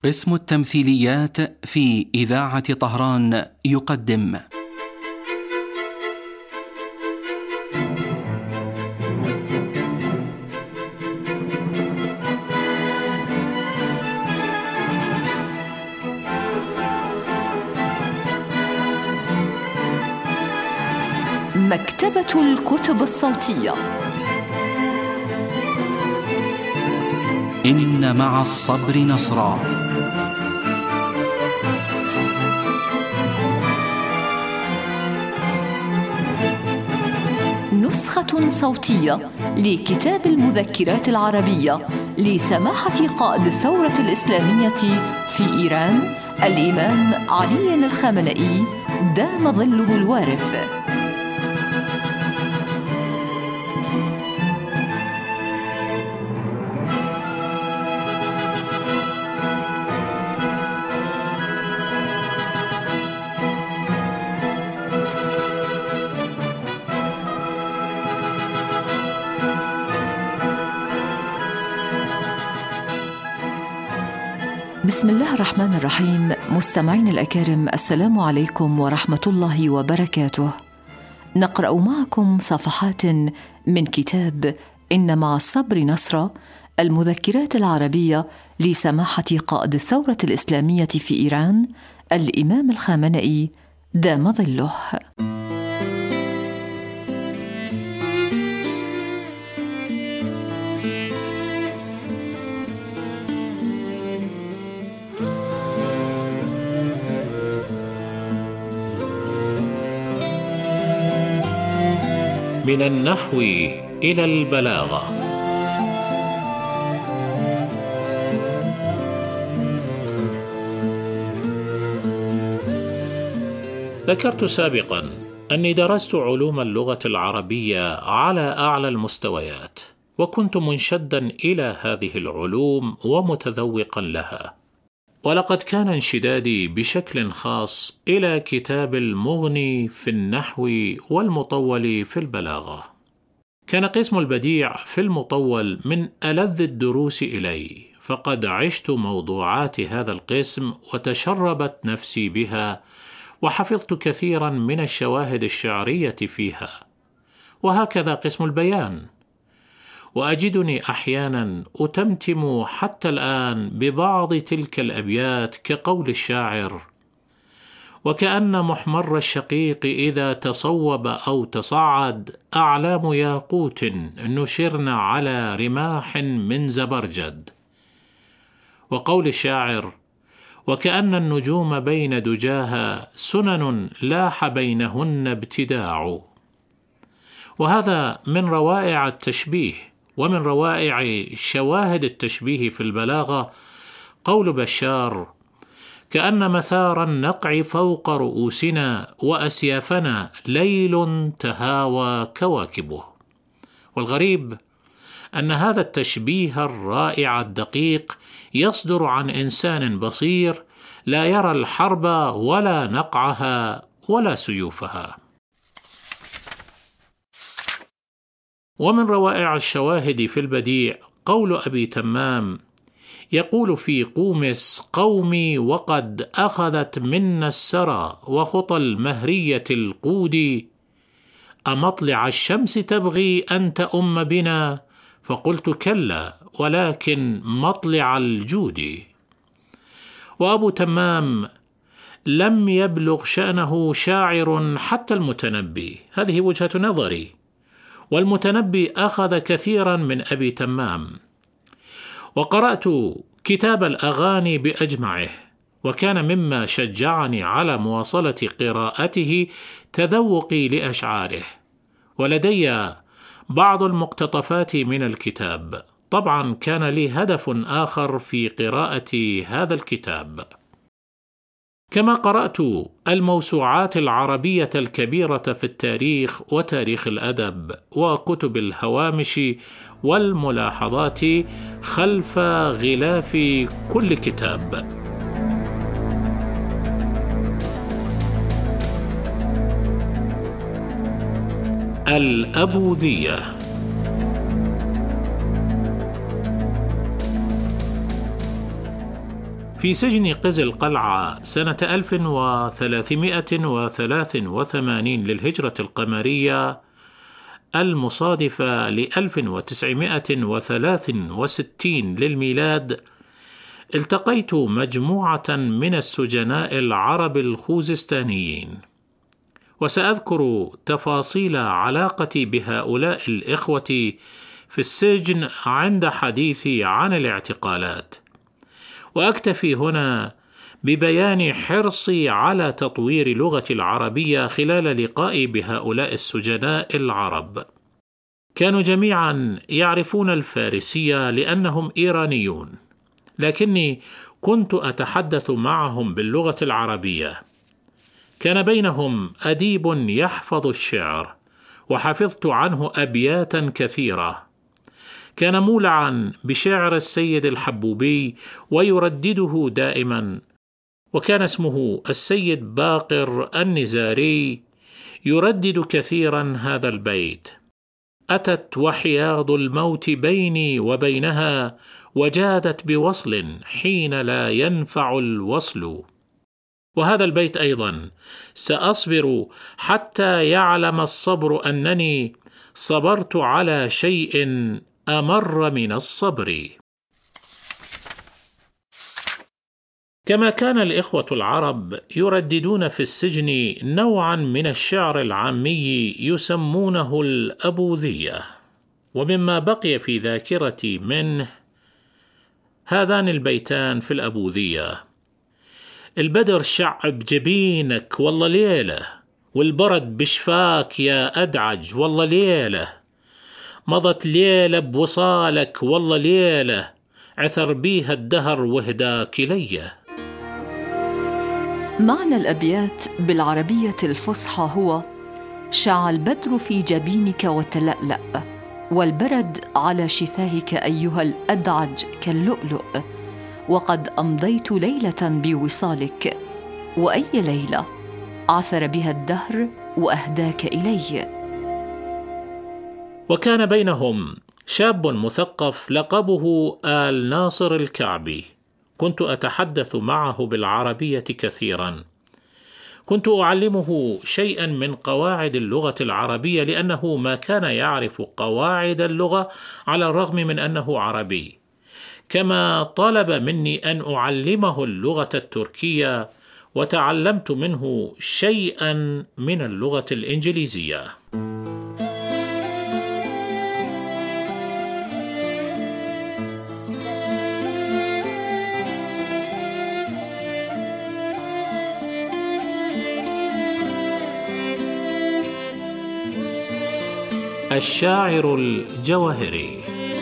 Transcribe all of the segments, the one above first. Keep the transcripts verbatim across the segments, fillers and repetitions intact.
قسم التمثيليات في إذاعة طهران يقدم مكتبة الكتب الصوتية. إن مع الصبر نصرا. نسخة صوتية لكتاب المذكرات العربية لسماحة قائد الثورة الإسلامية في إيران الإمام علي الخامنئي دام ظله الوارف. بسم الله الرحمن الرحيم. مستمعين الأكارم، السلام عليكم ورحمة الله وبركاته. نقرأ معكم صفحات من كتاب إن مع الصبر نصرا، المذكرات العربية لسماحة قائد الثورة الإسلامية في إيران الإمام الخامنئي دام ظله. من النحو إلى البلاغة. ذكرت سابقا أني درست علوم اللغة العربية على أعلى المستويات، وكنت منشدا إلى هذه العلوم ومتذوقا لها، ولقد كان انشدادي بشكل خاص إلى كتاب المغني في النحو والمطول في البلاغة. كان قسم البديع في المطول من ألذ الدروس إلي، فقد عشت موضوعات هذا القسم وتشربت نفسي بها، وحفظت كثيرا من الشواهد الشعرية فيها. وهكذا قسم البيان، وأجدني أحيانا أتمتم حتى الآن ببعض تلك الأبيات كقول الشاعر: وكأن محمر الشقيق إذا تصوب أو تصعد أعلام ياقوت نشرن على رماح من زبرجد. وقول الشاعر: وكأن النجوم بين دجاها سنن لاح بينهن ابتداع. وهذا من روائع التشبيه، ومن روائع شواهد التشبيه في البلاغة قول بشار: كأن مثار النقع فوق رؤوسنا وأسيافنا ليل تهاوى كواكبه. والغريب أن هذا التشبيه الرائع الدقيق يصدر عن إنسان بصير لا يرى الحرب ولا نقعها ولا سيوفها. ومن روائع الشواهد في البديع قول أبي تمام يقول في قومس: قومي وقد أخذت منا السرى وخطى المهرية القود، أمطلع الشمس تبغي أن تأم بنا؟ فقلت كلا، ولكن مطلع الجود. وأبو تمام لم يبلغ شأنه شاعر حتى المتنبي، هذه وجهة نظري، والمتنبي أخذ كثيرا من أبي تمام. وقرأت كتاب الأغاني بأجمعه، وكان مما شجعني على مواصلة قراءته تذوقي لأشعاره، ولدي بعض المقتطفات من الكتاب. طبعا كان لي هدف آخر في قراءة هذا الكتاب. كما قرأت الموسوعات العربية الكبيرة في التاريخ وتاريخ الأدب، وكتب الهوامش والملاحظات خلف غلاف كل كتاب. الأبوذية. في سجن قز القلعة سنة ألف وثلاثمائة وثلاث وثمانين للهجرة القمرية المصادفة ل ألف وتسعمائة وثلاث وستين للميلاد، التقيت مجموعة من السجناء العرب الخوزستانيين، وسأذكر تفاصيل علاقتي بهؤلاء الإخوة في السجن عند حديثي عن الاعتقالات، وأكتفي هنا ببيان حرصي على تطوير لغتي العربية خلال لقائي بهؤلاء السجناء العرب. كانوا جميعا يعرفون الفارسية لأنهم إيرانيون، لكني كنت أتحدث معهم باللغة العربية. كان بينهم أديب يحفظ الشعر، وحفظت عنه أبياتا كثيرة. كان مولعا بشعر السيد الحبوبي ويردده دائما، وكان اسمه السيد باقر النزاري، يردد كثيرا هذا البيت: أتت وحياض الموت بيني وبينها، وجادت بوصل حين لا ينفع الوصل. وهذا البيت أيضا: سأصبر حتى يعلم الصبر أنني صبرت على شيء أمر من الصبر. كما كان الإخوة العرب يرددون في السجن نوعا من الشعر العامي يسمونه الأبوذية، ومما بقي في ذاكرتي منه هذان البيتان في الأبوذية: البدر شعب جبينك والله ليلة، والبرد بشفاك يا أدعج والله ليلة، مضت ليلة بوصالك والله ليلة، عثر بيها الدهر وهداك لي. معنى الأبيات بالعربية الفصحى هو: شع البدر في جبينك وتلألأ، والبرد على شفاهك أيها الأدعج كاللؤلؤ، وقد أمضيت ليلة بوصالك، وأي ليلة عثر بها الدهر وأهداك إلي. وكان بينهم شاب مثقف لقبه آل ناصر الكعبي، كنت أتحدث معه بالعربية كثيرا. كنت أعلمه شيئا من قواعد اللغة العربية، لأنه ما كان يعرف قواعد اللغة على الرغم من أنه عربي، كما طلب مني أن أعلمه اللغة التركية، وتعلمت منه شيئا من اللغة الإنجليزية. الشاعر الجواهري.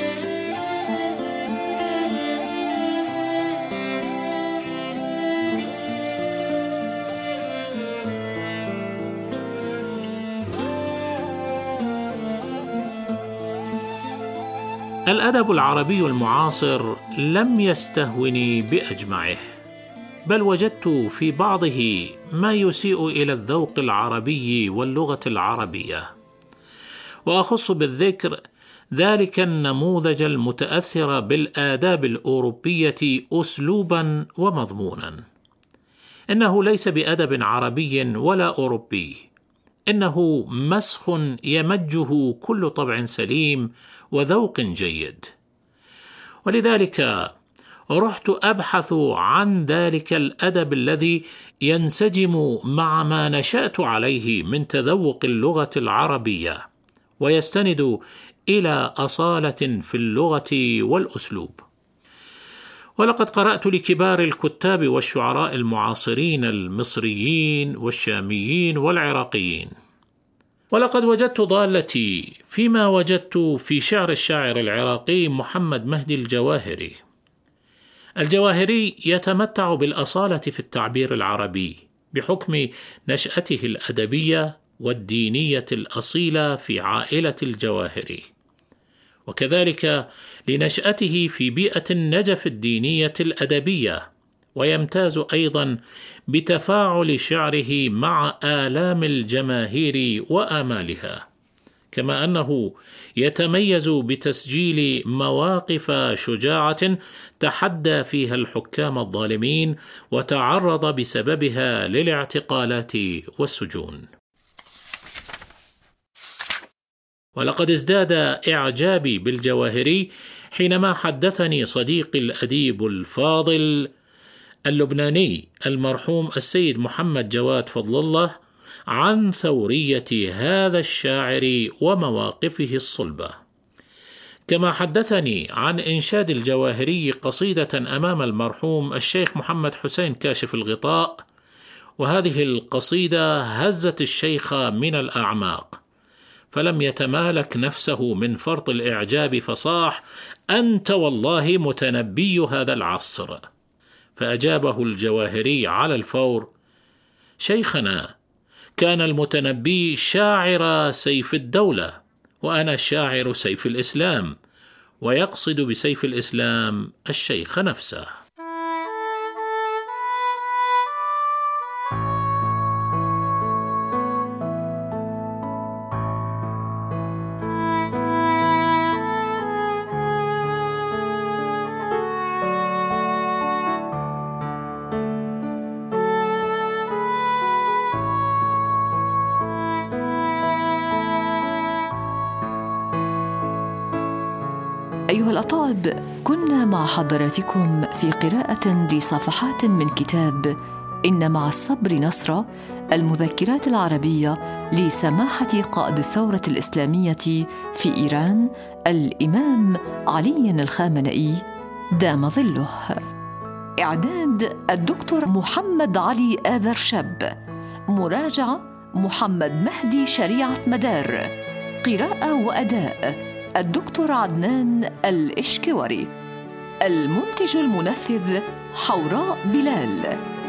الأدب العربي المعاصر لم يستهوني بأجمعه، بل وجدت في بعضه ما يسيء إلى الذوق العربي واللغة العربية، وأخص بالذكر ذلك النموذج المتأثر بالآداب الأوروبية أسلوبا ومضمونا. إنه ليس بأدب عربي ولا أوروبي، إنه مسخ يمجه كل طبع سليم وذوق جيد. ولذلك رحت أبحث عن ذلك الأدب الذي ينسجم مع ما نشأت عليه من تذوق اللغة العربية، ويستند إلى أصالة في اللغة والأسلوب. ولقد قرأت لكبار الكتاب والشعراء المعاصرين المصريين والشاميين والعراقيين، ولقد وجدت ضالتي فيما وجدت في شعر الشاعر العراقي محمد مهدي الجواهري. الجواهري يتمتع بالأصالة في التعبير العربي بحكم نشأته الأدبية والدينية الأصيلة في عائلة الجواهري، وكذلك لنشأته في بيئة النجف الدينية الأدبية، ويمتاز أيضا بتفاعل شعره مع آلام الجماهير وآمالها، كما أنه يتميز بتسجيل مواقف شجاعة تحدى فيها الحكام الظالمين وتعرض بسببها للاعتقالات والسجون. ولقد ازداد إعجابي بالجواهري حينما حدثني صديقي الأديب الفاضل اللبناني المرحوم السيد محمد جواد فضل الله عن ثورية هذا الشاعر ومواقفه الصلبة، كما حدثني عن إنشاد الجواهري قصيدة أمام المرحوم الشيخ محمد حسين كاشف الغطاء، وهذه القصيدة هزت الشيخ من الأعماق، فلم يتمالك نفسه من فرط الإعجاب فصاح: أنت والله متنبي هذا العصر. فأجابه الجواهري على الفور: شيخنا، كان المتنبي شاعر سيف الدولة، وأنا شاعر سيف الإسلام، ويقصد بسيف الإسلام الشيخ نفسه. أيها الأطاب، كنا مع حضراتكم في قراءة لصفحات من كتاب إن مع الصبر نصرا، المذكرات العربية لسماحة قائد الثورة الإسلامية في إيران الإمام علي الخامنئي دام ظله. إعداد الدكتور محمد علي آذر شاب، مراجعة محمد مهدي شريعة مدار، قراءة وأداء الدكتور عدنان الإشكوري، المنتج المنفذ حوراء بلال.